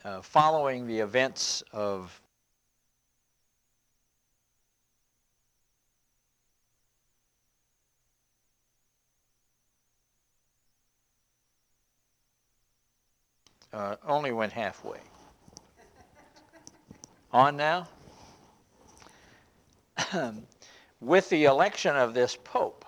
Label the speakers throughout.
Speaker 1: following the events of only went halfway. On now? With the election of this Pope,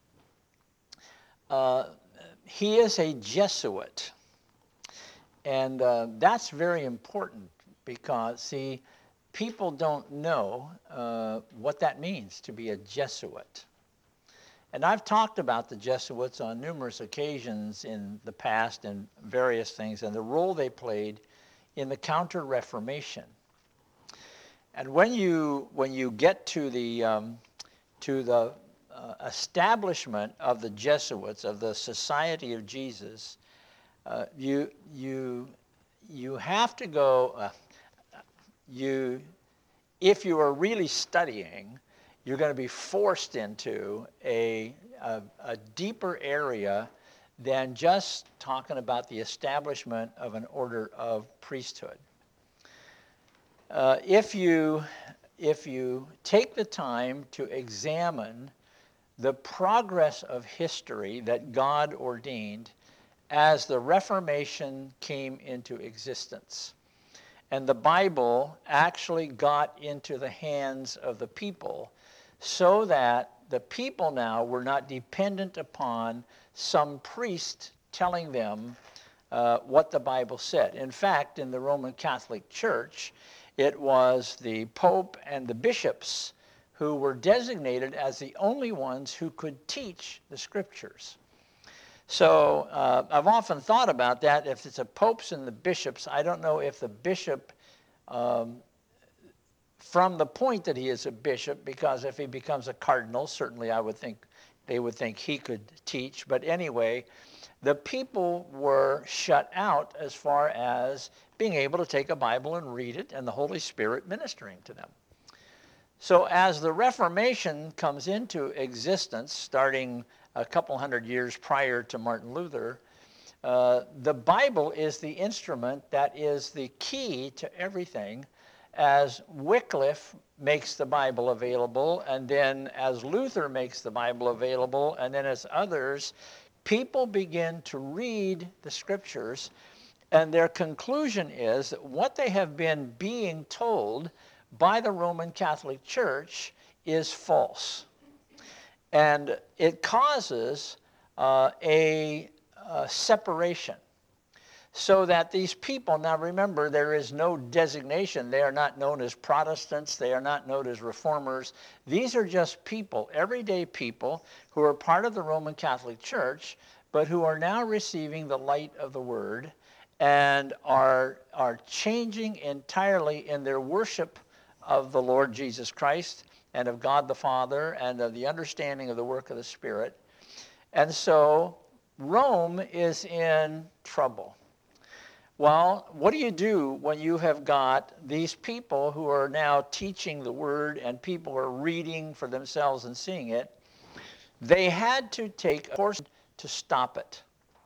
Speaker 1: he is a Jesuit. And that's very important because, see, people don't know what that means to be a Jesuit. And I've talked about the Jesuits on numerous occasions in the past and various things and the role they played in the Counter-Reformation. And when you get to the establishment of the Jesuits, of the Society of Jesus, you have to go. If you are really studying, you're going to be forced into a deeper area than just talking about the establishment of an order of priesthood. If you take the time to examine the progress of history that God ordained as the Reformation came into existence, and the Bible actually got into the hands of the people so that the people now were not dependent upon some priest telling them what the Bible said. In fact, in the Roman Catholic Church, it was the Pope and the bishops who were designated as the only ones who could teach the Scriptures. So I've often thought about that. If it's the popes and the bishops, I don't know if the bishop, from the point that he is a bishop, because if he becomes a cardinal, certainly I would think they would think he could teach. But anyway, the people were shut out as far as being able to take a Bible and read it and the Holy Spirit ministering to them. So as the Reformation comes into existence, starting a couple hundred years prior to Martin Luther, the Bible is the instrument that is the key to everything. As Wycliffe makes the Bible available, and then as Luther makes the Bible available, and then as others, people begin to read the Scriptures, and their conclusion is that what they have been being told by the Roman Catholic Church is false. And it causes a separation. So that these people, now remember, there is no designation. They are not known as Protestants. They are not known as Reformers. These are just people, everyday people, who are part of the Roman Catholic Church, but who are now receiving the light of the Word and are changing entirely in their worship of the Lord Jesus Christ and of God the Father and of the understanding of the work of the Spirit. And so Rome is in trouble. Well, what do you do when you have got these people who are now teaching the Word and people are reading for themselves and seeing it? They had to take a course to stop it.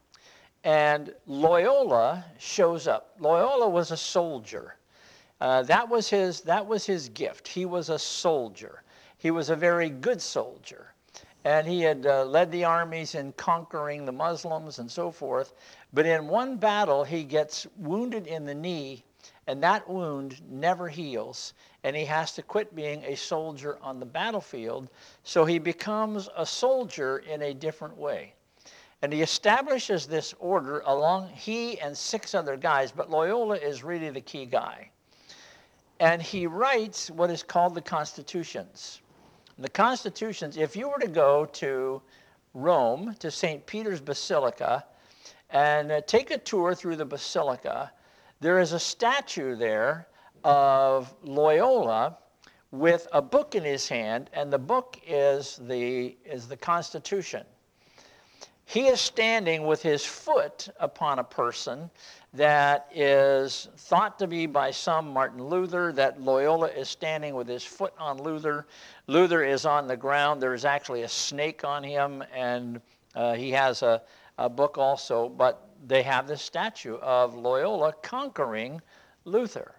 Speaker 1: And Loyola shows up. Loyola was a soldier. That was his gift. He was a soldier. He was a very good soldier. And he had led the armies in conquering the Muslims and so forth. But in one battle, he gets wounded in the knee, and that wound never heals. And he has to quit being a soldier on the battlefield. So he becomes a soldier in a different way. And he establishes this order along, he and 6 other guys, but Loyola is really the key guy. And he writes what is called the Constitutions. The Constitutions, if you were to go to Rome, to St. Peter's Basilica, and take a tour through the Basilica, there is a statue there of Loyola with a book in his hand, and the book is the Constitution. He is standing with his foot upon a person that is thought to be by some Martin Luther, that Loyola is standing with his foot on Luther. Luther is on the ground. There is actually a snake on him, and he has a book also. But they have this statue of Loyola conquering Luther.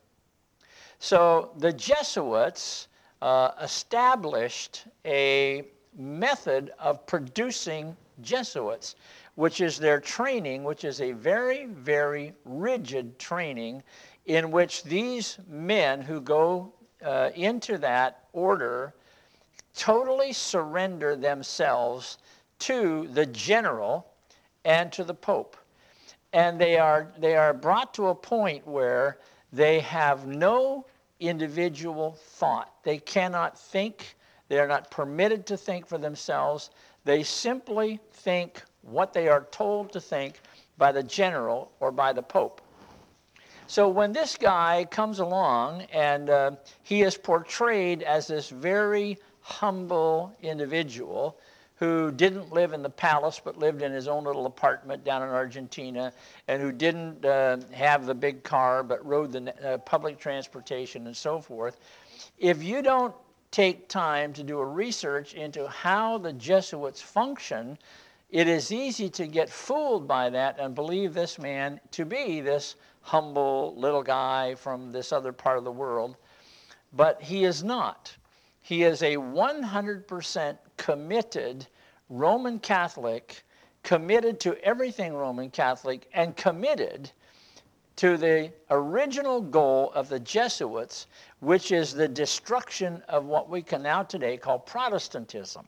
Speaker 1: So the Jesuits established a method of producing Jesuits, which is their training, which is a very, very rigid training in which these men who go into that order totally surrender themselves to the general and to the Pope. And they are brought to a point where they have no individual thought. They cannot think. They are not permitted to think for themselves. They simply think what they are told to think by the general or by the Pope. So when this guy comes along and he is portrayed as this very humble individual who didn't live in the palace but lived in his own little apartment down in Argentina, and who didn't have the big car but rode the public transportation and so forth, if you don't take time to do a research into how the Jesuits function, it is easy to get fooled by that and believe this man to be this humble little guy from this other part of the world. But he is not. He is a 100% committed Roman Catholic, committed to everything Roman Catholic, and committed to the original goal of the Jesuits, which is the destruction of what we can now today call Protestantism.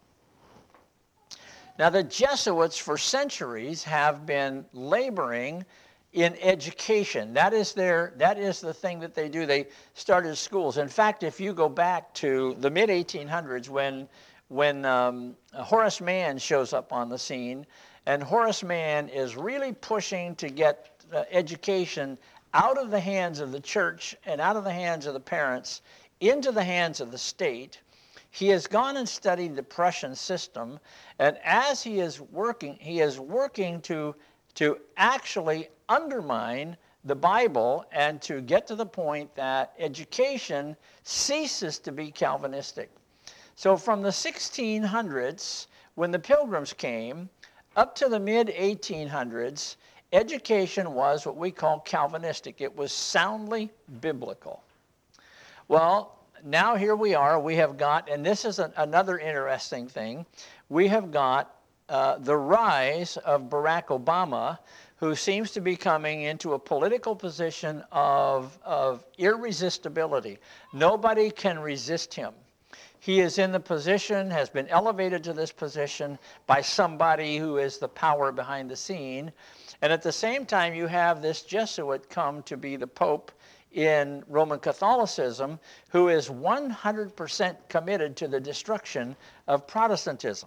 Speaker 1: Now, the Jesuits for centuries have been laboring in education. That is the thing that they do. They started schools. In fact, if you go back to the mid-1800s when Horace Mann shows up on the scene, and Horace Mann is really pushing to get education out of the hands of the church and out of the hands of the parents into the hands of the state. He has gone and studied the Prussian system, and as he is working to actually undermine the Bible and to get to the point that education ceases to be Calvinistic. So from the 1600s, when the Pilgrims came, up to the mid-1800s, education was what we call Calvinistic. It was soundly biblical. Well, now here we are. We have got, and this is another interesting thing, we have got the rise of Barack Obama, who seems to be coming into a political position of irresistibility. Nobody can resist him. He is in the position, has been elevated to this position by somebody who is the power behind the scene. And at the same time, you have this Jesuit come to be the Pope in Roman Catholicism, who is 100% committed to the destruction of Protestantism.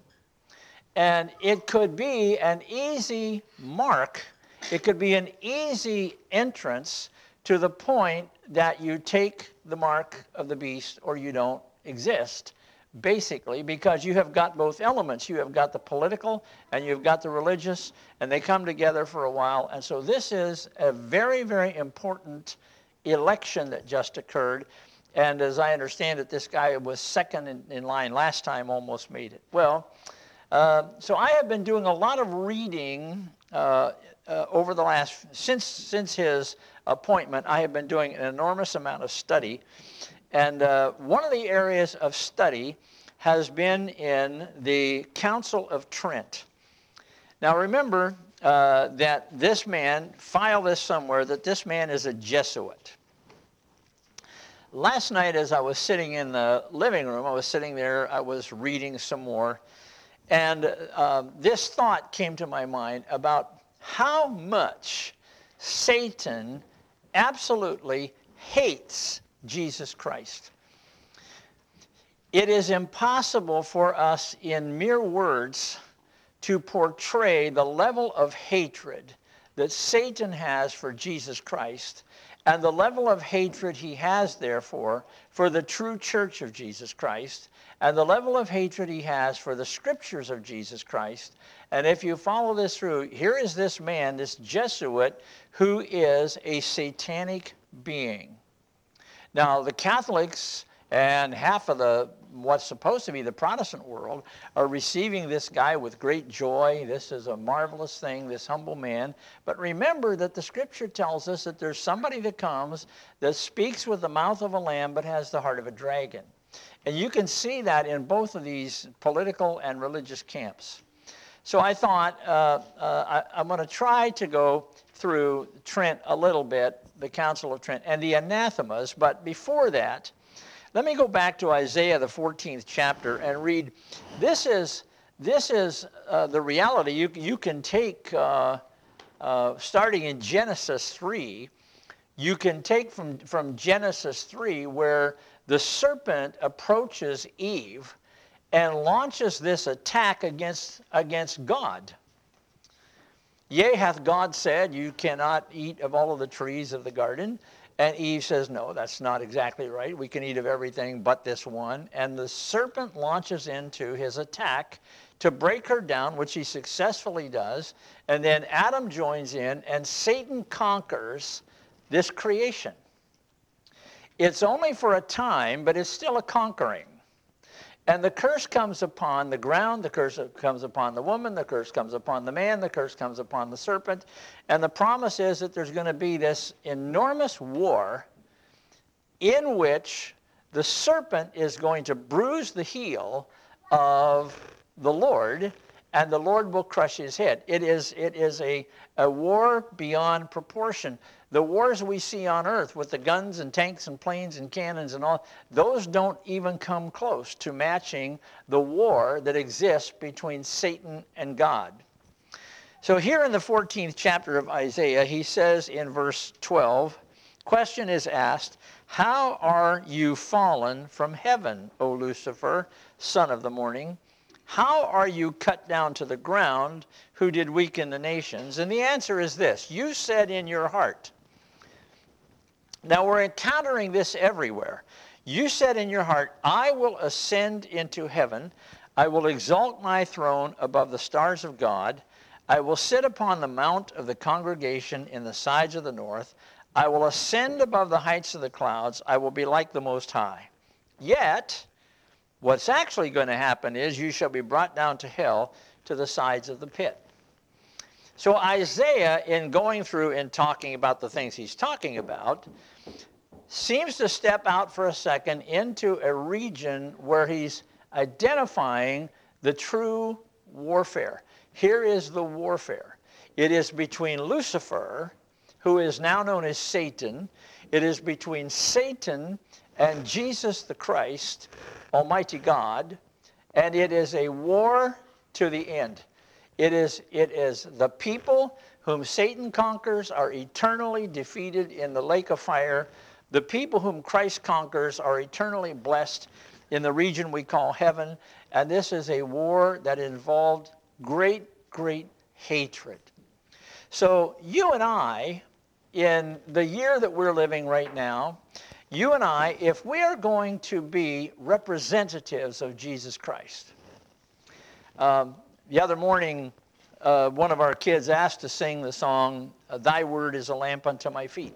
Speaker 1: And it could be an easy mark, it could be an easy entrance to the point that you take the mark of the beast or you don't exist, basically, because you have got both elements. You have got the political and you've got the religious, and they come together for a while. And so this is a very, very important election that just occurred. And as I understand it, this guy was second in line last time, almost made it. Well, so I have been doing a lot of reading over the last, since his appointment, I have been doing an enormous amount of study. And one of the areas of study has been in the Council of Trent. Now remember that this man, file this somewhere, that this man is a Jesuit. Last night as I was sitting in the living room, I was sitting there, I was reading some more, and this thought came to my mind about how much Satan absolutely hates Jesus Christ. It is impossible for us in mere words to portray the level of hatred that Satan has for Jesus Christ and the level of hatred he has, therefore, for the true church of Jesus Christ, and the level of hatred he has for the scriptures of Jesus Christ. And if you follow this through, here is this man, this Jesuit, who is a satanic being. Now, the Catholics and half of the what's supposed to be the Protestant world are receiving this guy with great joy. This is a marvelous thing, this humble man. But remember that the Scripture tells us that there's somebody that comes that speaks with the mouth of a lamb but has the heart of a dragon. And you can see that in both of these political and religious camps. So I thought I'm going to try to go through Trent a little bit, the Council of Trent, and the anathemas. But before that, let me go back to Isaiah, the 14th chapter, and read. This is the reality. You can take, starting in Genesis 3, you can take from Genesis 3 where the serpent approaches Eve and launches this attack against God. Yea, hath God said, you cannot eat of all of the trees of the garden? And Eve says, no, that's not exactly right. We can eat of everything but this one. And the serpent launches into his attack to break her down, which he successfully does. And then Adam joins in, and Satan conquers this creation. It's only for a time, but it's still a conquering. And the curse comes upon the ground, the curse comes upon the woman, the curse comes upon the man, the curse comes upon the serpent. And the promise is that there's going to be this enormous war in which the serpent is going to bruise the heel of the Lord, and the Lord will crush his head. It is a war beyond proportion. The wars we see on earth with the guns and tanks and planes and cannons and all, those don't even come close to matching the war that exists between Satan and God. So here in the 14th chapter of Isaiah, he says in verse 12, question is asked, how are you fallen from heaven, O Lucifer, son of the morning? How are you cut down to the ground, who did weaken the nations? And the answer is this, you said in your heart. Now we're encountering this everywhere. You said in your heart, I will ascend into heaven. I will exalt my throne above the stars of God. I will sit upon the mount of the congregation in the sides of the north. I will ascend above the heights of the clouds. I will be like the Most High. Yet, what's actually going to happen is you shall be brought down to hell, to the sides of the pit. So Isaiah, in going through and talking about the things he's talking about, seems to step out for a second into a region where he's identifying the true warfare. Here is the warfare. It is between Lucifer, who is now known as Satan. It is between Satan and Jesus the Christ, Almighty God, and it is a war to the end. It is the people whom Satan conquers are eternally defeated in the lake of fire. The people whom Christ conquers are eternally blessed in the region we call heaven. And this is a war that involved great, great hatred. So you and I, in the year that we're living right now, you and I, if we are going to be representatives of Jesus Christ, the other morning, one of our kids asked to sing the song, Thy Word is a Lamp Unto My Feet.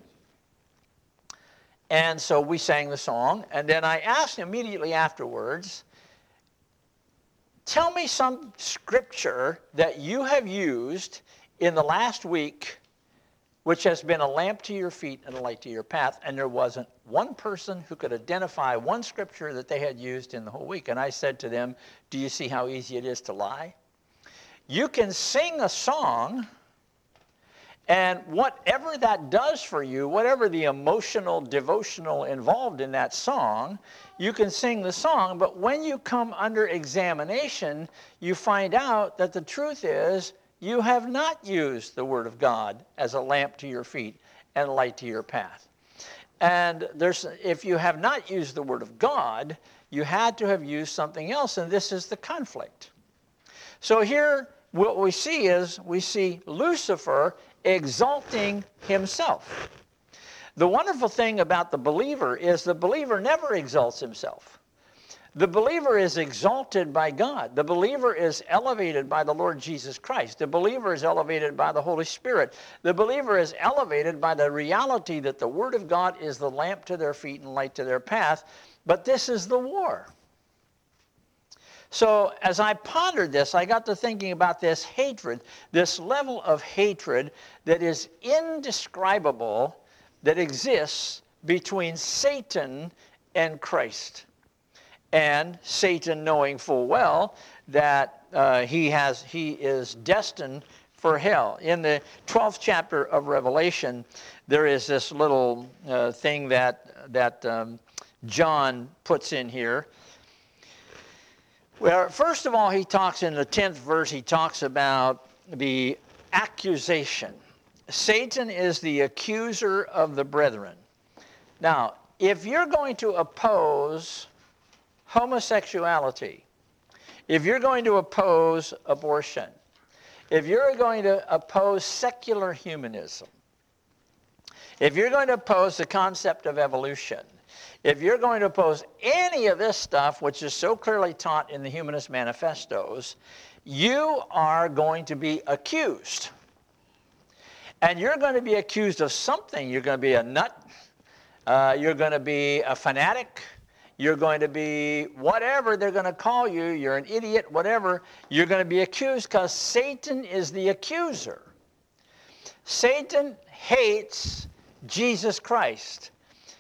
Speaker 1: And so we sang the song, and then I asked immediately afterwards, tell me some scripture that you have used in the last week which has been a lamp to your feet and a light to your path. And there wasn't one person who could identify one scripture that they had used in the whole week. And I said to them, do you see how easy it is to lie? You can sing a song, and whatever that does for you, whatever the emotional, devotional involved in that song, you can sing the song, but when you come under examination, you find out that the truth is you have not used the Word of God as a lamp to your feet and a light to your path. And if you have not used the Word of God, you had to have used something else, and this is the conflict. So here, what we see is, we see Lucifer exalting himself. The wonderful thing about the believer is the believer never exalts himself. The believer is exalted by God. The believer is elevated by the Lord Jesus Christ. The believer is elevated by the Holy Spirit. The believer is elevated by the reality that the Word of God is the lamp to their feet and light to their path. But this is the war. So as I pondered this, I got to thinking about this hatred, this level of hatred that is indescribable that exists between Satan and Christ. And Satan knowing full well that he is destined for hell. In the 12th chapter of Revelation, there is this little thing that John puts in here. Well, first of all, he talks in the 10th verse, he talks about the accusation. Satan is the accuser of the brethren. Now, if you're going to oppose homosexuality, if you're going to oppose abortion, if you're going to oppose secular humanism, if you're going to oppose the concept of evolution, if you're going to oppose any of this stuff, which is so clearly taught in the Humanist Manifestos, you are going to be accused. And you're going to be accused of something. You're going to be a nut. You're going to be a fanatic. You're going to be whatever they're going to call you. You're an idiot, whatever. You're going to be accused because Satan is the accuser. Satan hates Jesus Christ.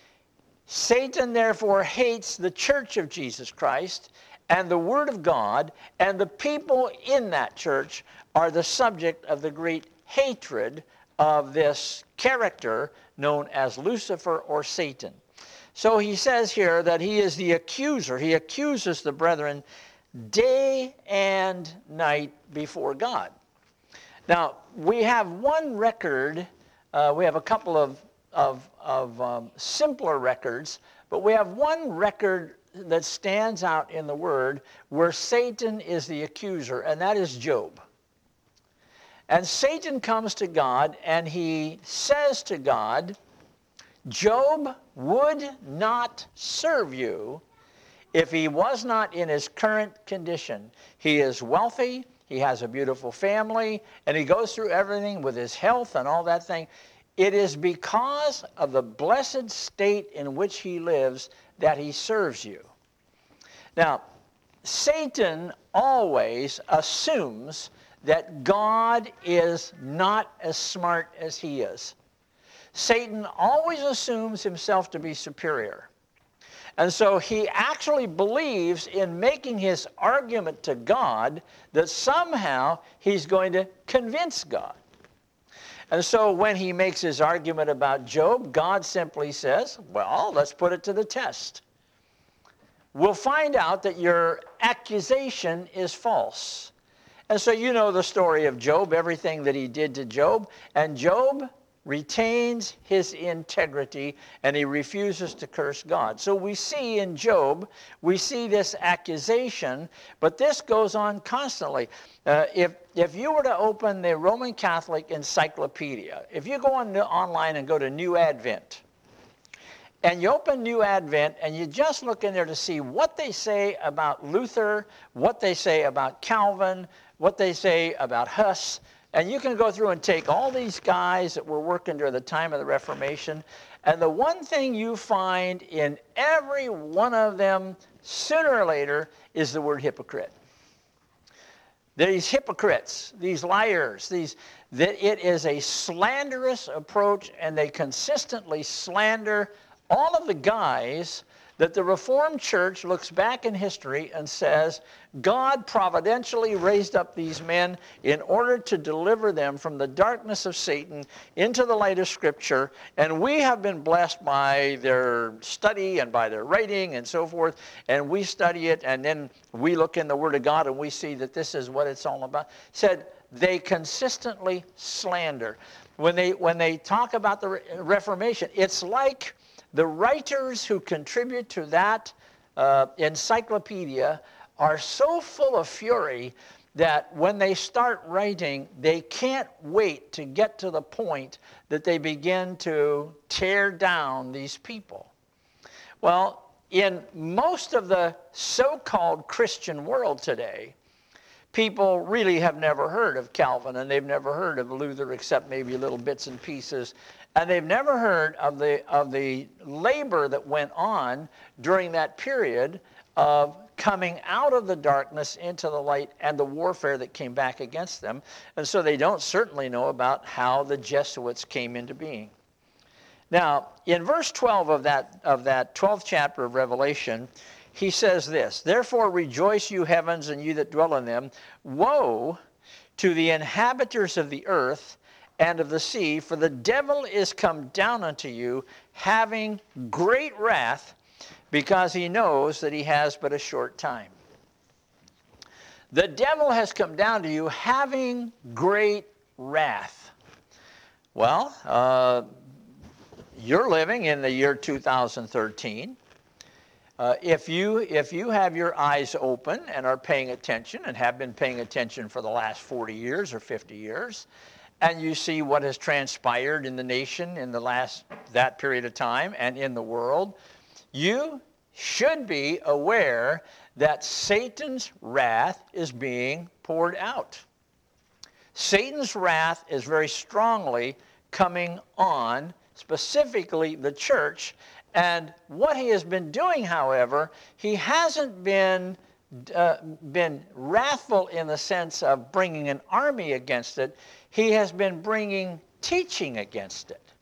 Speaker 1: Satan, therefore, hates the church of Jesus Christ and the Word of God, and the people in that church are the subject of the great hatred of this character known as Lucifer or Satan. So he says here that he is the accuser. He accuses the brethren day and night before God. Now, we have one record. We have a couple of simpler records, but we have one record that stands out in the Word where Satan is the accuser, and that is Job. And Satan comes to God and he says to God, Job would not serve you if he was not in his current condition. He is wealthy, he has a beautiful family, and he goes through everything with his health and all that thing. It is because of the blessed state in which he lives that he serves you. Now, Satan always assumes that God is not as smart as he is. Satan always assumes himself to be superior. And so he actually believes in making his argument to God that somehow he's going to convince God. And so when he makes his argument about Job, God simply says, well, let's put it to the test. We'll find out that your accusation is false. And so you know the story of Job, everything that he did to Job. And Job retains his integrity and he refuses to curse God. So we see in Job, we see this accusation, but this goes on constantly. If you were to open the Roman Catholic Encyclopedia, if you go online and go to New Advent, and you open New Advent and you just look in there to see what they say about Luther, what they say about Calvin, what they say about Huss, and you can go through and take all these guys that were working during the time of the Reformation, and the one thing you find in every one of them, sooner or later, is the word hypocrite. These hypocrites, these liars, that it is a slanderous approach, and they consistently slander all of the guys that the Reformed Church looks back in history and says, God providentially raised up these men in order to deliver them from the darkness of Satan into the light of Scripture, and we have been blessed by their study and by their writing and so forth, and we study it, and then we look in the Word of God and we see that this is what it's all about. Said they consistently slander. When they talk about the Reformation, it's like the writers who contribute to that encyclopedia are so full of fury that when they start writing, they can't wait to get to the point that they begin to tear down these people. Well, in most of the so-called Christian world today, people really have never heard of Calvin, and they've never heard of Luther except maybe little bits and pieces. And they've never heard of the labor that went on during that period of coming out of the darkness into the light and the warfare that came back against them. And so they don't certainly know about how the Jesuits came into being. Now, in verse 12 of that 12th chapter of Revelation, he says this, "Therefore rejoice, you heavens, and you that dwell in them. Woe to the inhabitants of the earth and of the sea, for the devil is come down unto you, having great wrath, because he knows that he has but a short time." The devil has come down to you, having great wrath. Well, you're living in the year 2013. If you have your eyes open and are paying attention and have been paying attention for the last 40 years or 50 years, and you see what has transpired in the nation in that period of time and in the world, you should be aware that Satan's wrath is being poured out. Satan's wrath is very strongly coming on, specifically the church. And what he has been doing, however, he hasn't been wrathful in the sense of bringing an army against it. He has been bringing teaching against it.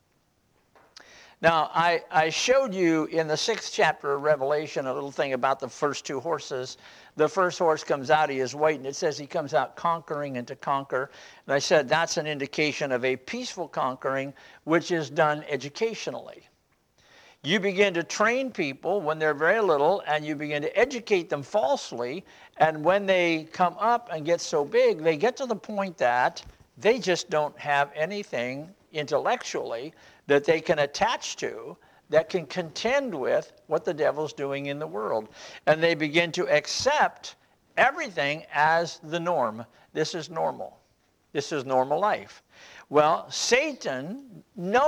Speaker 1: Now, I showed you in the 6th chapter of Revelation a little thing about the first two horses. The first horse comes out, he is white, and it says he comes out conquering and to conquer. And I said that's an indication of a peaceful conquering, which is done educationally. You begin to train people when they're very little, and you begin to educate them falsely, and when they come up and get so big, they get to the point that they just don't have anything intellectually that they can attach to that can contend with what the devil's doing in the world. And they begin to accept everything as the norm. This is normal. This is normal life. Well, Satan,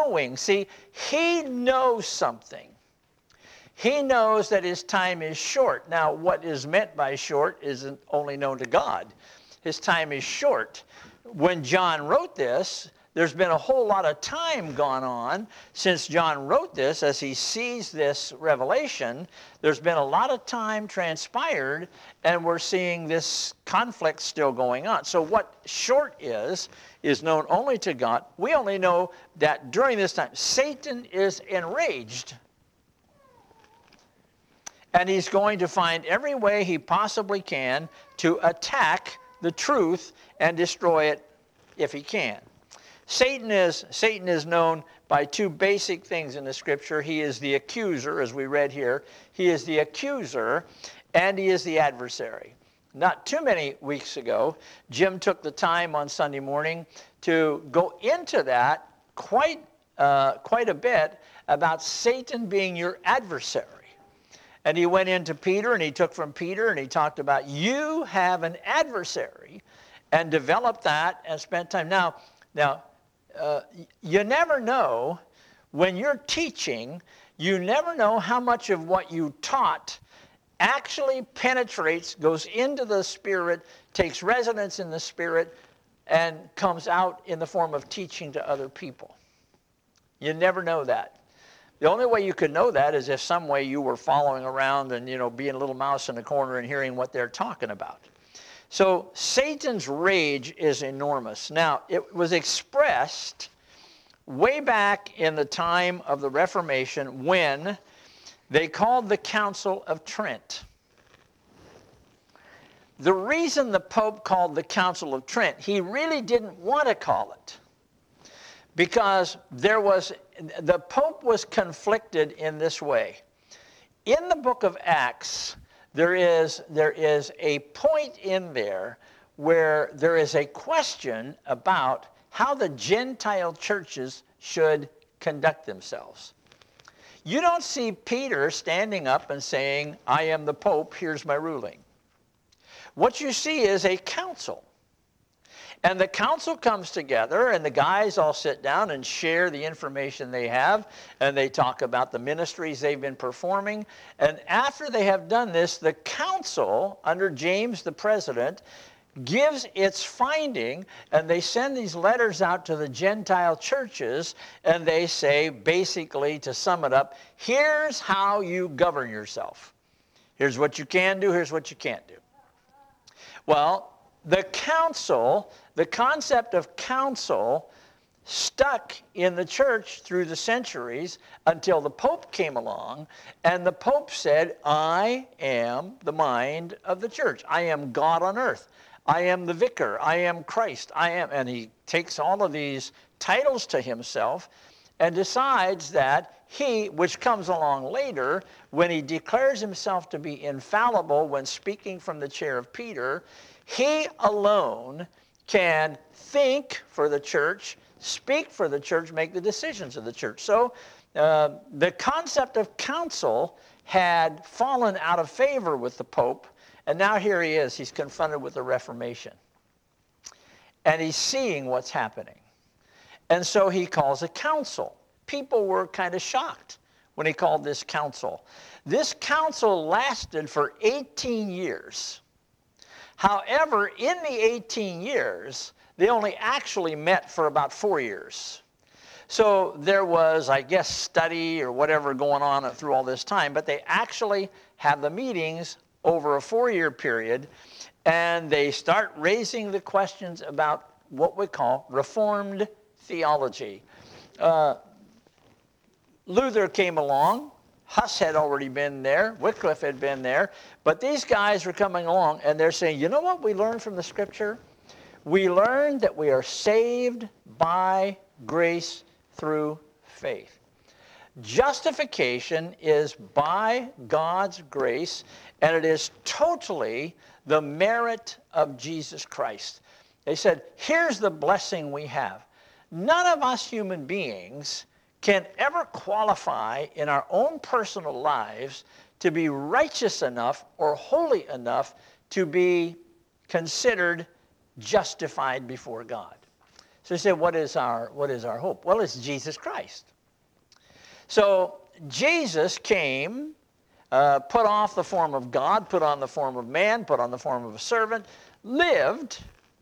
Speaker 1: he knows something. He knows that his time is short. Now, what is meant by short isn't only known to God. His time is short. When John wrote this, there's been a whole lot of time gone on since John wrote this. As he sees this revelation, there's been a lot of time transpired, and we're seeing this conflict still going on. So what short is known only to God. We only know that during this time, Satan is enraged. And he's going to find every way he possibly can to attack the truth and destroy it if he can. Satan is known by two basic things in the Scripture. He is the accuser, as we read here. He is the accuser, and he is the adversary. Not too many weeks ago, Jim took the time on Sunday morning to go into that quite a bit about Satan being your adversary. And he went into Peter, and he took from Peter, and he talked about you have an adversary, and developed that and spent time. Now, you never know when you're teaching, you never know how much of what you taught actually penetrates, goes into the Spirit, takes residence in the Spirit, and comes out in the form of teaching to other people. You never know that. The only way you could know that is if some way you were following around and, being a little mouse in the corner and hearing what they're talking about. So Satan's rage is enormous. Now, it was expressed way back in the time of the Reformation when they called the Council of Trent. The reason the Pope called the Council of Trent, he really didn't want to call it, because the Pope was conflicted in this way. In the book of Acts, there is a point in there where there is a question about how the Gentile churches should conduct themselves. You don't see Peter standing up and saying, I am the Pope, here's my ruling. What you see is a council. And the council comes together, and the guys all sit down and share the information they have, and they talk about the ministries they've been performing. And after they have done this, the council, under James the president, gives its finding, and they send these letters out to the Gentile churches, and they say, basically, to sum it up, here's how you govern yourself. Here's what you can do, here's what you can't do. Well, the council, the concept of council, stuck in the church through the centuries until the Pope came along, and the Pope said, I am the mind of the church. I am God on earth. I am the vicar. I am Christ. I am, and he takes all of these titles to himself and decides that he, which comes along later, when he declares himself to be infallible when speaking from the chair of Peter, he alone can think for the church, speak for the church, make the decisions of the church. So the concept of council had fallen out of favor with the Pope, and now here he is. He's confronted with the Reformation. And he's seeing what's happening. And so he calls a council. People were kind of shocked when he called this council. This council lasted for 18 years. However, in the 18 years, they only actually met for about 4 years. So there was, I guess, study or whatever going on through all this time, but they actually have the meetings over a 4-year period, and they start raising the questions about what we call Reformed theology. Luther came along. Huss had already been there. Wycliffe had been there. But these guys were coming along, and they're saying, you know what we learned from the Scripture? We learned that we are saved by grace through faith. Justification is by God's grace, and it is totally the merit of Jesus Christ. They said, here's the blessing we have. None of us human beings can ever qualify in our own personal lives to be righteous enough or holy enough to be considered justified before God. So you say, what is our hope? Well, it's Jesus Christ. So Jesus came, put off the form of God, put on the form of man, put on the form of a servant, lived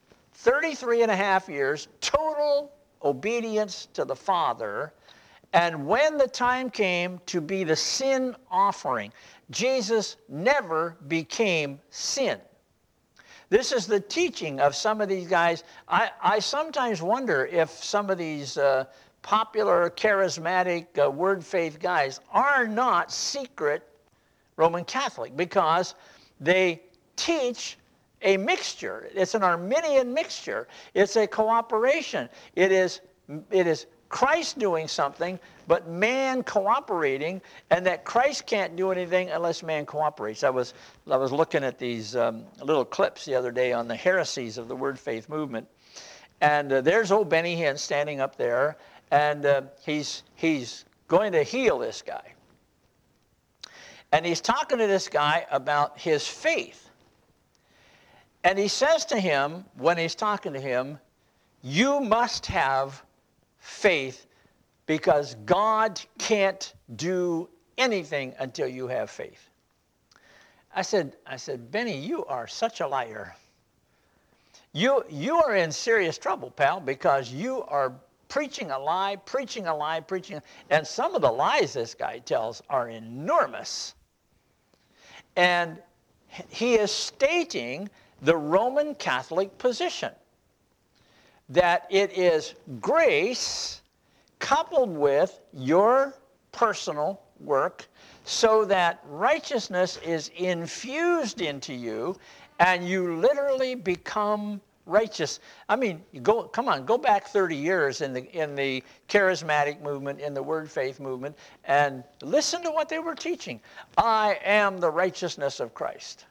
Speaker 1: 33 and a half years, total obedience to the Father. And when the time came to be the sin offering, Jesus never became sin. This is the teaching of some of these guys. I sometimes wonder if some of these popular, charismatic, word faith guys are not secret Roman Catholic, because they teach a mixture. It's an Arminian mixture. It's a cooperation. It is Christ doing something, but man cooperating, and that Christ can't do anything unless man cooperates. I was looking at these little clips the other day on the heresies of the Word Faith movement, and there's old Benny Hinn standing up there, and he's going to heal this guy. And he's talking to this guy about his faith. And he says to him, when he's talking to him, you must have faith, because God can't do anything until you have faith. I said, Benny, you are such a liar. You are in serious trouble, pal, because you are preaching a lie, and some of the lies this guy tells are enormous. And he is stating the Roman Catholic position, that it is grace coupled with your personal work, so that righteousness is infused into you, and you literally become righteous. I mean, go back 30 years in the charismatic movement, in the word faith movement, and listen to what they were teaching. I am the righteousness of Christ.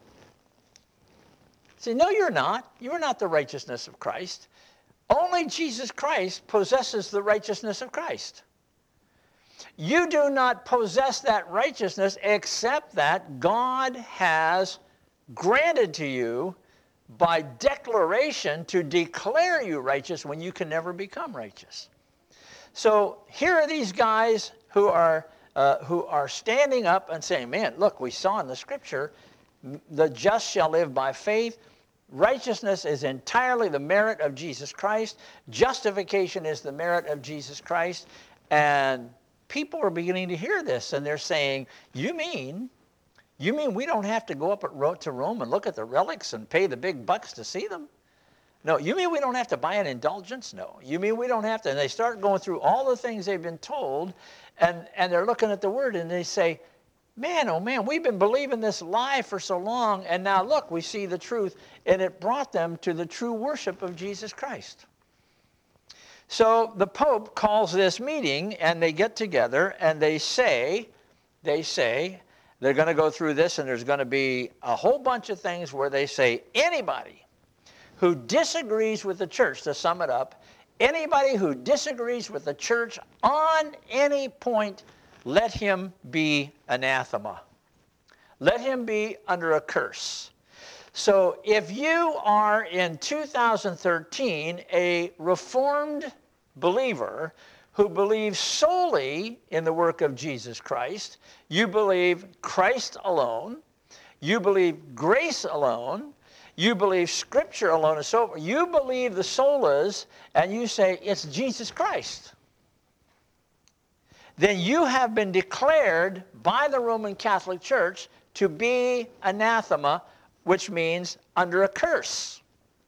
Speaker 1: See, no, you're not. You're not the righteousness of Christ. Only Jesus Christ possesses the righteousness of Christ. You do not possess that righteousness except that God has granted to you by declaration to declare you righteous when you can never become righteous. So here are these guys who are standing up and saying, man, look, we saw in the Scripture, the just shall live by faith. Righteousness is entirely the merit of Jesus Christ. Justification is the merit of Jesus Christ. And people are beginning to hear this, and they're saying, you mean You mean we don't have to go up to Rome and look at the relics and pay the big bucks to see them? No. You mean we don't have to buy an indulgence? No. You mean we don't have to? And they start going through all the things they've been told, and they're looking at the Word, and they say, man, oh man, we've been believing this lie for so long, and now look, we see the truth. And it brought them to the true worship of Jesus Christ. So the Pope calls this meeting, and they get together, and they say, they're going to go through this, and there's going to be a whole bunch of things where they say, anybody who disagrees with the church, to sum it up, anybody who disagrees with the church on any point, let him be anathema. Let him be under a curse. So if you are in 2013 a Reformed believer who believes solely in the work of Jesus Christ, you believe Christ alone, you believe grace alone, you believe Scripture alone, and so forth, you believe the solas, and you say it's Jesus Christ, then you have been declared by the Roman Catholic Church to be anathema, which means under a curse.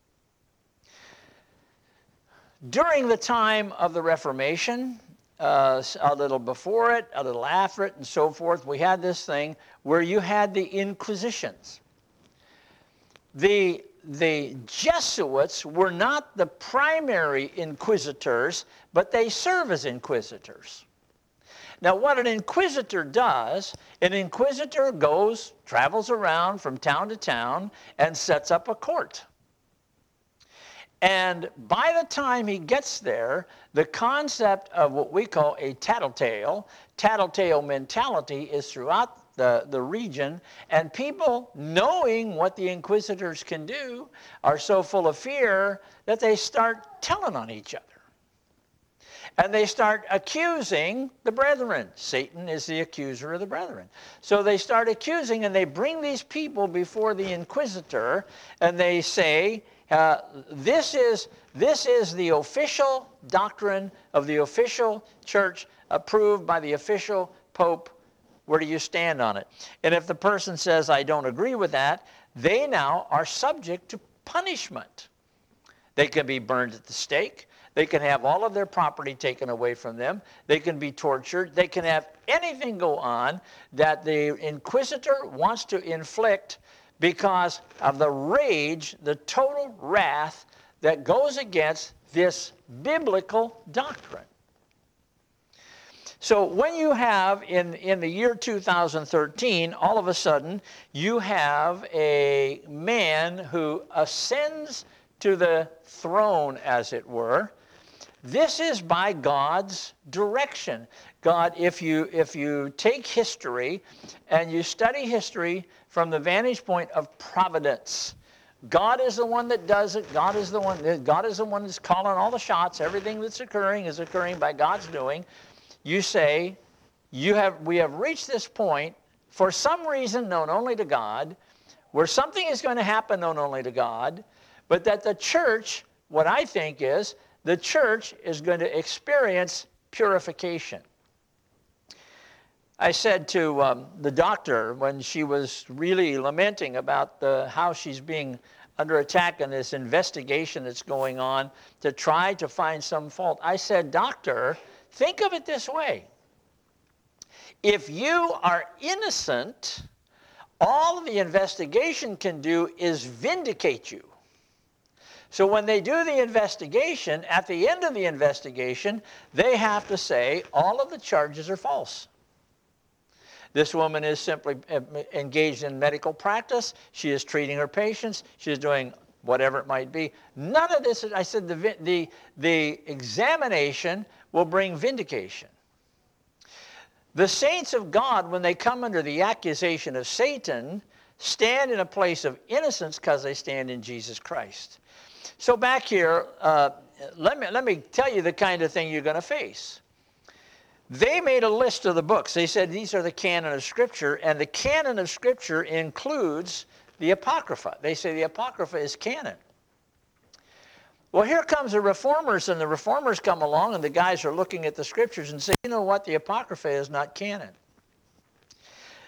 Speaker 1: During the time of the Reformation, a little before it, a little after it, and so forth, we had this thing where you had the Inquisitions. The Jesuits were not the primary inquisitors, but they serve as inquisitors. Now, what an inquisitor does, an inquisitor travels around from town to town, and sets up a court. And by the time he gets there, the concept of what we call a tattletale mentality is throughout the region, and people, knowing what the inquisitors can do, are so full of fear that they start telling on each other. And they start accusing the brethren. Satan is the accuser of the brethren. So they start accusing, and they bring these people before the inquisitor, and they say, this is the official doctrine of the official church approved by the official pope. Where do you stand on it? And if the person says, I don't agree with that, they now are subject to punishment. They can be burned at the stake. They can have all of their property taken away from them. They can be tortured. They can have anything go on that the inquisitor wants to inflict because of the rage, the total wrath that goes against this biblical doctrine. So when you have, in the year 2013, all of a sudden, you have a man who ascends to the throne, as it were. This is by God's direction. God, if you take history and you study history from the vantage point of providence, God is the one that does it. God is the one that's calling all the shots. Everything that's occurring is occurring by God's doing. You say, we have reached this point for some reason known only to God, where something is going to happen known only to God, but that the church, what I think is, the church is going to experience purification. I said to the doctor when she was really lamenting about how she's being under attack in this investigation that's going on to try to find some fault, I said, Doctor, think of it this way. If you are innocent, all the investigation can do is vindicate you. So when they do the investigation, at the end of the investigation, they have to say all of the charges are false. This woman is simply engaged in medical practice. She is treating her patients. She is doing whatever it might be. None of this, I said, the examination will bring vindication. The saints of God, when they come under the accusation of Satan, stand in a place of innocence because they stand in Jesus Christ. So back here, let me tell you the kind of thing you're going to face. They made a list of the books. They said these are the canon of Scripture, and the canon of Scripture includes the Apocrypha. They say the Apocrypha is canon. Well, here comes the Reformers, and the Reformers come along, and the guys are looking at the Scriptures and say, you know what, the Apocrypha is not canon.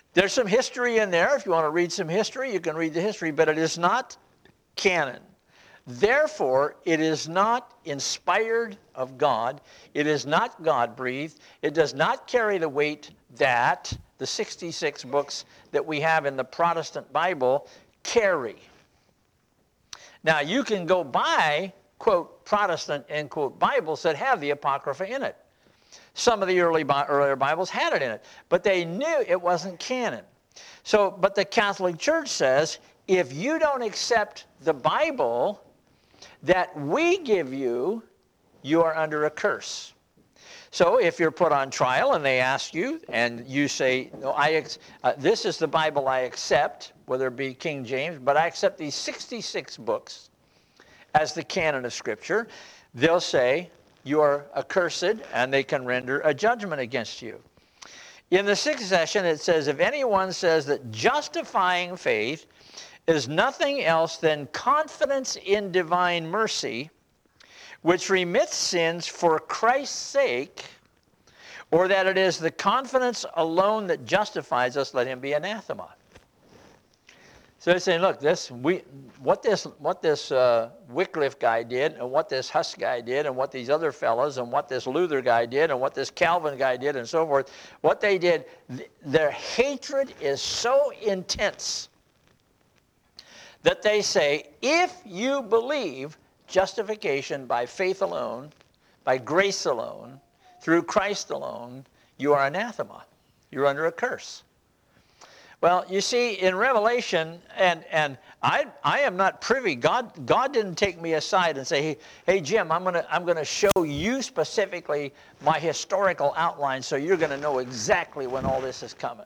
Speaker 1: There's some history in there. If you want to read some history, you can read the history, but it is not canon. Therefore, it is not inspired of God. It is not God-breathed. It does not carry the weight that the 66 books that we have in the Protestant Bible carry. Now, you can go buy, quote, Protestant, end quote, Bibles that have the Apocrypha in it. Some of the earlier Bibles had it in it, but they knew it wasn't canon. So, but the Catholic Church says, if you don't accept the Bible that we give you, you are under a curse. So if you're put on trial and they ask you, and you say, no, this is the Bible I accept, whether it be King James, but I accept these 66 books as the canon of Scripture, they'll say, you are accursed, and they can render a judgment against you. In the 6th session, it says, if anyone says that justifying faith is nothing else than confidence in divine mercy, which remits sins for Christ's sake, or that it is the confidence alone that justifies us, let him be anathema. So they're saying, look, what this Wycliffe guy did, and what this Huss guy did, and what these other fellows, and what this Luther guy did, and what this Calvin guy did, and so forth, what they did, their hatred is so intense that they say, if you believe justification by faith alone, by grace alone, through Christ alone, you are anathema. You're under a curse. Well, you see, in Revelation, and I am not privy. God didn't take me aside and say, hey Jim, I'm gonna show you specifically my historical outline, so you're gonna know exactly when all this is coming.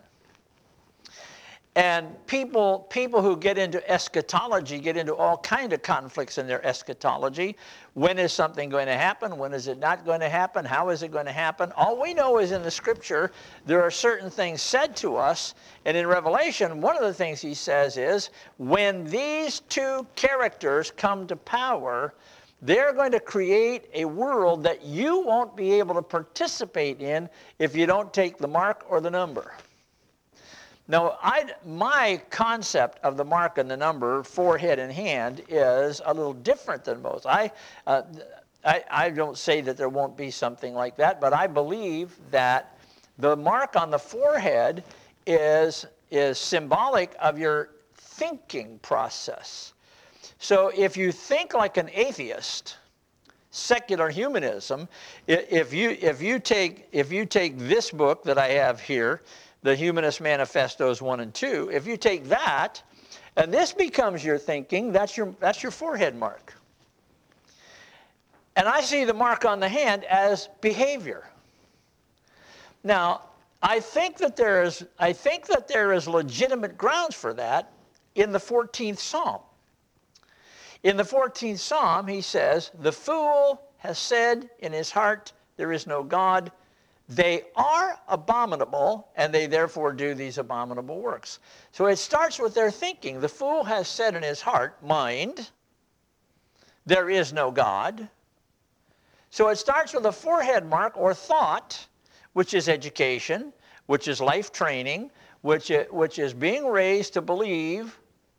Speaker 1: And people who get into eschatology get into all kinds of conflicts in their eschatology. When is something going to happen? When is it not going to happen? How is it going to happen? All we know is in the Scripture, there are certain things said to us. And in Revelation, one of the things he says is, when these two characters come to power, they're going to create a world that you won't be able to participate in if you don't take the mark or the number. Now, my concept of the mark and the number, forehead and hand, is a little different than most. I don't say that there won't be something like that, but I believe that the mark on the forehead is symbolic of your thinking process. So if you think like an atheist, secular humanism, if you take this book that I have here, the Humanist Manifestos 1 and 2, if you take that, and this becomes your thinking, that's your forehead mark. And I see the mark on the hand as behavior. Now, I think that there is legitimate grounds for that in the 14th Psalm. In the 14th Psalm, he says, the fool has said in his heart, there is no God. They are abominable, and they therefore do these abominable works. So it starts with their thinking. The fool has said in his heart, mind, there is no God. So it starts with a forehead mark or thought, which is education, which is life training, which is being raised to believe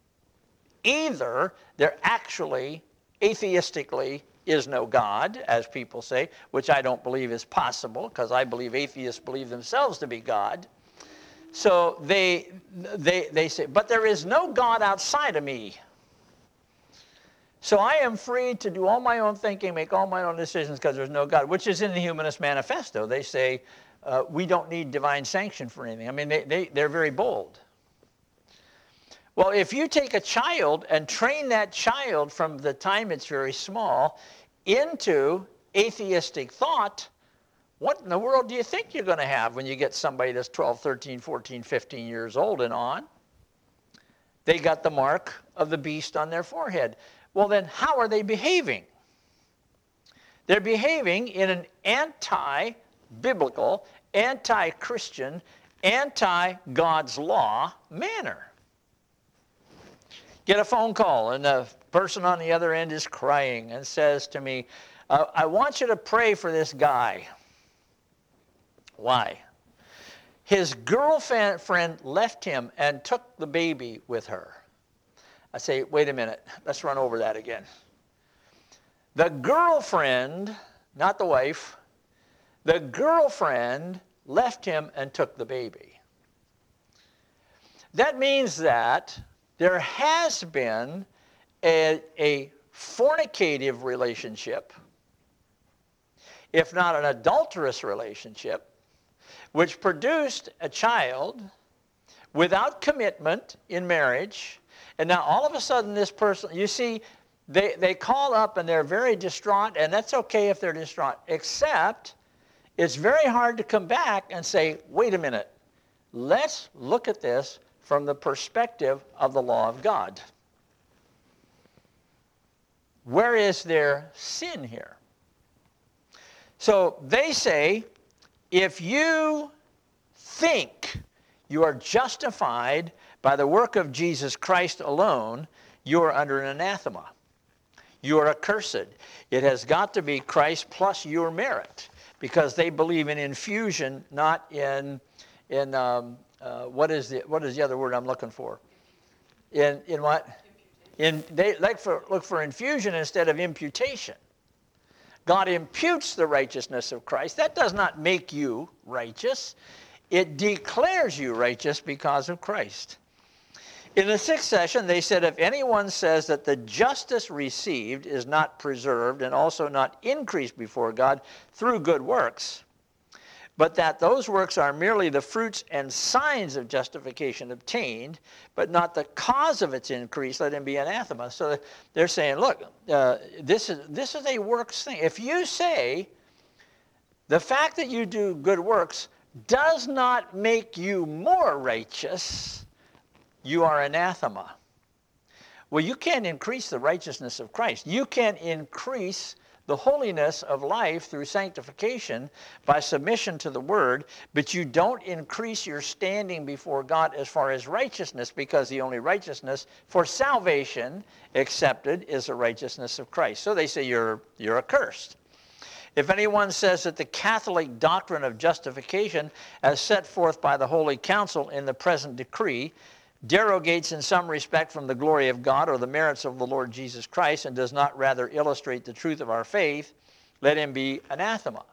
Speaker 1: either there actually, atheistically, is no God, as people say, which I don't believe is possible, because I believe atheists believe themselves to be God. So they say, but there is no God outside of me. So I am free to do all my own thinking, make all my own decisions, because there's no God, which is in the Humanist Manifesto. They say, we don't need divine sanction for anything. I mean, they're very bold. Well, if you take a child and train that child from the time it's very small into atheistic thought, what in the world do you think you're going to have when you get somebody that's 12, 13, 14, 15 years old and on? They got the mark of the beast on their forehead. Well, then how are they behaving? They're behaving in an anti-biblical, anti-Christian, anti-God's law manner. Get a phone call, and the person on the other end is crying and says to me, I want you to pray for this guy. Why? his girlfriend left him and took the baby with her. I say, wait a minute, let's run over that again. The girlfriend, not the wife, the girlfriend left him and took the baby. That means that there has been a fornicative relationship, if not an adulterous relationship, which produced a child without commitment in marriage. And now all of a sudden this person, you see, they call up and they're very distraught, and that's okay if they're distraught, except it's very hard to come back and say, wait a minute, let's look at this from the perspective of the law of God. Where is there sin here? So they say, if you think you are justified by the work of Jesus Christ alone, you are under an anathema. You are accursed. It has got to be Christ plus your merit, because they believe in infusion, not in what is the other word I'm looking for? In what? They look for infusion instead of imputation. God imputes the righteousness of Christ. That does not make you righteous. It declares you righteous because of Christ. In the sixth session, they said, if anyone says that the justice received is not preserved and also not increased before God through good works, but that those works are merely the fruits and signs of justification obtained, but not the cause of its increase, let him be anathema. So they're saying, look, this is a works thing. If you say the fact that you do good works does not make you more righteous, you are anathema. Well, you can't increase the righteousness of Christ. You can increase the holiness of life through sanctification by submission to the Word, but you don't increase your standing before God as far as righteousness, because the only righteousness for salvation accepted is the righteousness of Christ. So they say you're accursed. If anyone says that the Catholic doctrine of justification, as set forth by the Holy Council in the present decree, derogates in some respect from the glory of God or the merits of the Lord Jesus Christ, and does not rather illustrate the truth of our faith, let him be anathema.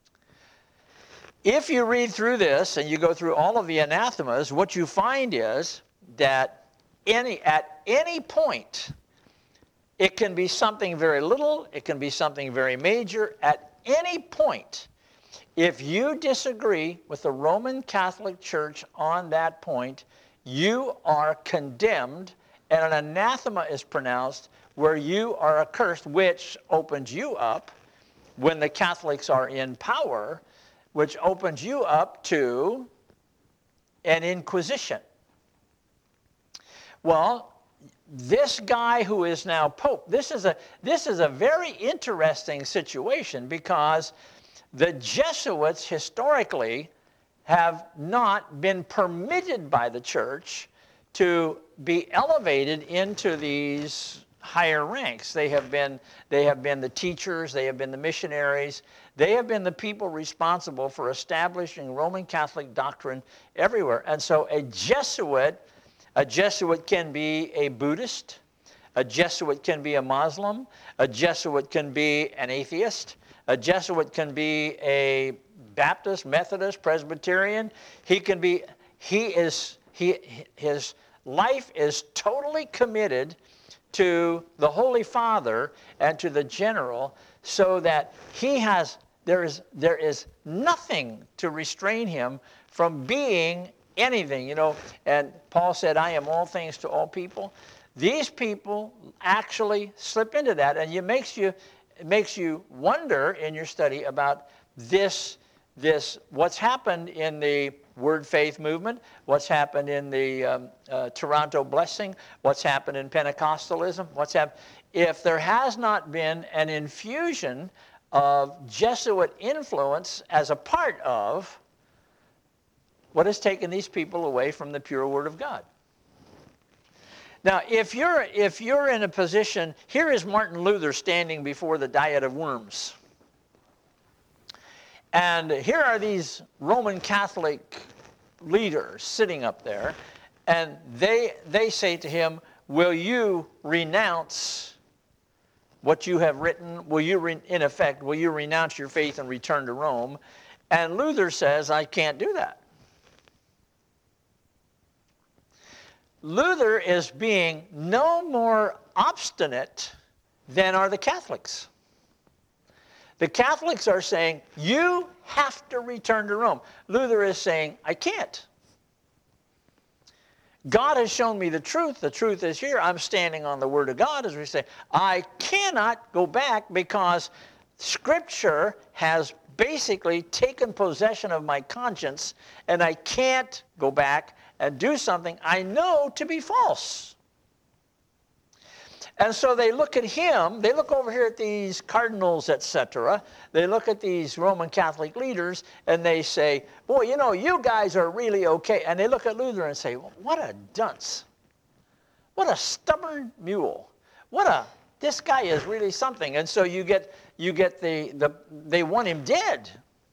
Speaker 1: If you read through this and you go through all of the anathemas, what you find is that at any point, it can be something very little, it can be something very major. At any point, if you disagree with the Roman Catholic Church on that point, you are condemned, and an anathema is pronounced where you are accursed, which opens you up, when the Catholics are in power, which opens you up to an inquisition. Well, this guy who is now Pope, this is a very interesting situation, because the Jesuits historically have not been permitted by the church to be elevated into these higher ranks. They have been the teachers, they have been the missionaries, they have been the people responsible for establishing Roman Catholic doctrine everywhere. And so a Jesuit can be a Buddhist, a Jesuit can be a Muslim, a Jesuit can be an atheist, a Jesuit can be a Baptist, Methodist, Presbyterian. His life is totally committed to the Holy Father and to the general, so that there is nothing to restrain him from being anything, and Paul said, I am all things to all people. These people actually slip into that, and it makes you wonder in your study about this what's happened in the Word Faith movement, what's happened in the Toronto Blessing, what's happened in Pentecostalism, what's happened. If there has not been an infusion of Jesuit influence as a part of what has taken these people away from the pure Word of God. Now, if you're in a position, here is Martin Luther standing before the Diet of Worms. And here are these Roman Catholic leaders sitting up there, and they say to him, will you renounce what you have written? Will you, in effect, will you renounce your faith and return to Rome? And Luther says, I can't do that. Luther is being no more obstinate than are the Catholics. The Catholics are saying, you have to return to Rome. Luther is saying, I can't. God has shown me the truth. The truth is here. I'm standing on the Word of God, as we say. I cannot go back because Scripture has basically taken possession of my conscience, and I can't go back and do something I know to be false. And so they look at him, they look over here at these cardinals, etc. They look at these Roman Catholic leaders, and they say, boy, you know, you guys are really okay. And they look at Luther and say, well, what a dunce. What a stubborn mule. This guy is really something. And so you get they want him dead.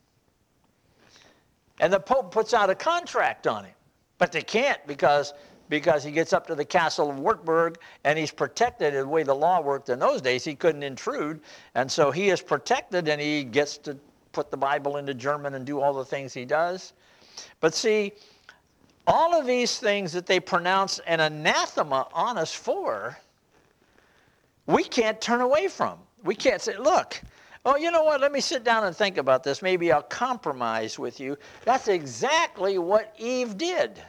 Speaker 1: And the Pope puts out a contract on him. But they can't because he gets up to the castle of Wartburg, and he's protected. The way the law worked in those days, he couldn't intrude. And so he is protected, and he gets to put the Bible into German and do all the things he does. But see, all of these things that they pronounce an anathema on us for, we can't turn away from. We can't say, look, oh, you know what, let me sit down and think about this. Maybe I'll compromise with you. That's exactly what Eve did.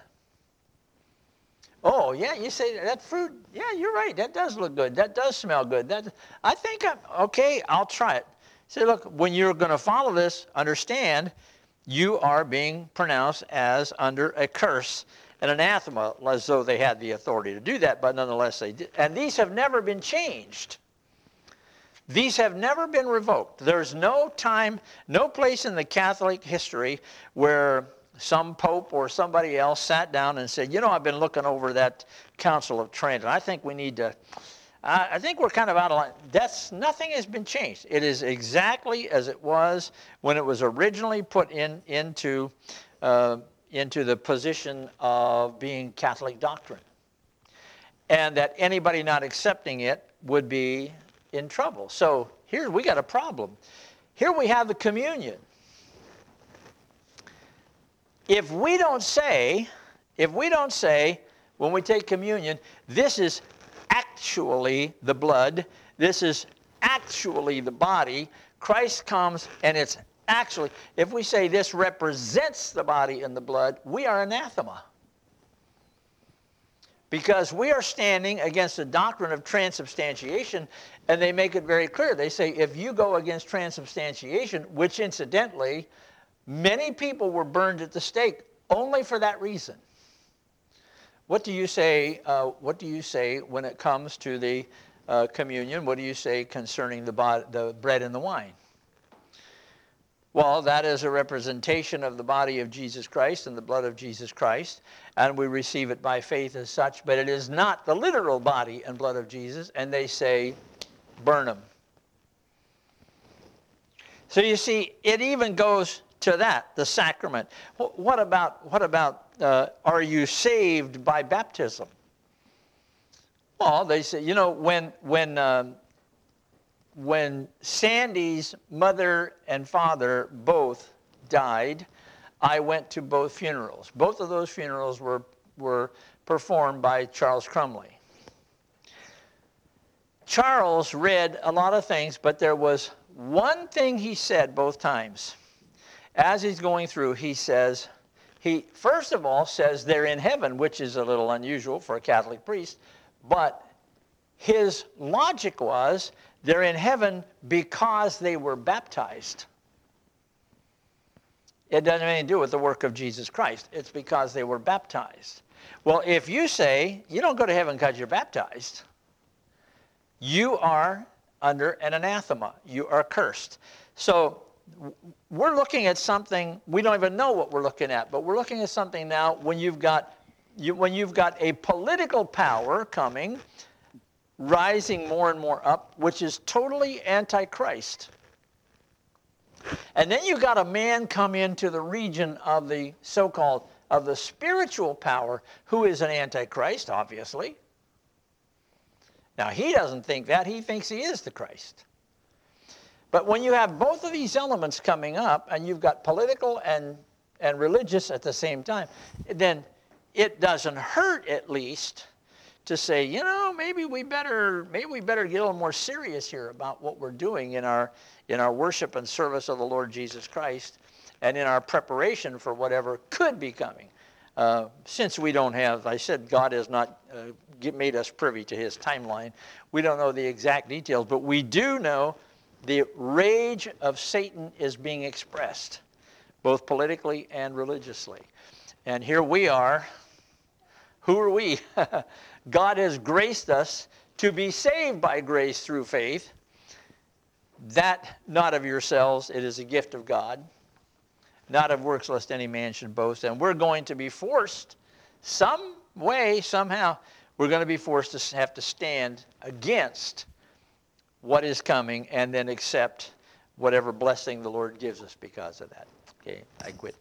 Speaker 1: Oh, yeah, you say that fruit, yeah, you're right, that does look good. That does smell good. I think okay, I'll try it. Say, look, when you're going to follow this, understand you are being pronounced as under a curse, an anathema, as though they had the authority to do that, but nonetheless they did. And these have never been changed. These have never been revoked. There's no time, no place in the Catholic history where some pope or somebody else sat down and said, you know, I've been looking over that Council of Trent, and I think we need to, I think we're kind of out of line. Nothing has been changed. It is exactly as it was when it was originally put into the position of being Catholic doctrine. And that anybody not accepting it would be in trouble. So here we got a problem. Here we have the communion. If we don't say, when we take communion, this is actually the blood, this is actually the body, Christ comes and it's actually, if we say this represents the body and the blood, we are anathema. Because we are standing against the doctrine of transubstantiation, and they make it very clear. They say if you go against transubstantiation, which incidentally, many people were burned at the stake only for that reason. What do you say? When it comes to the communion? What do you say concerning the bread and the wine? Well, that is a representation of the body of Jesus Christ and the blood of Jesus Christ, and we receive it by faith as such, but it is not the literal body and blood of Jesus, and they say, burn them. So you see, it even goes to that, the sacrament. What about are you saved by baptism? Well, they say, you know, when Sandy's mother and father both died, I went to both funerals. Both of those funerals were performed by Charles Crumley. Charles read a lot of things, but there was one thing he said both times. As he's going through, he first of all says they're in heaven, which is a little unusual for a Catholic priest, but his logic was they're in heaven because they were baptized. It doesn't have anything to do with the work of Jesus Christ. It's because they were baptized. Well, if you say you don't go to heaven because you're baptized, you are under an anathema. You are cursed. So we're looking at something, we don't even know what we're looking at, but we're looking at something now when you've got a political power coming, rising more and more up, which is totally anti-Christ. And then you've got a man come into the region of the so-called of the spiritual power, who is an antichrist, obviously. Now, he doesn't think that. He thinks he is the Christ. But when you have both of these elements coming up, and you've got political and religious at the same time, then it doesn't hurt, at least, to say, you know, maybe we better get a little more serious here about what we're doing in our worship and service of the Lord Jesus Christ, and in our preparation for whatever could be coming. Since we don't have, I said, God has not made us privy to his timeline. We don't know the exact details, but we do know the rage of Satan is being expressed, both politically and religiously. And here we are. Who are we? God has graced us to be saved by grace through faith. That not of yourselves, it is a gift of God. Not of works, lest any man should boast. And we're going to be forced, some way, somehow, we're going to be forced to have to stand against what is coming and then accept whatever blessing the Lord gives us because of that. Okay, I quit.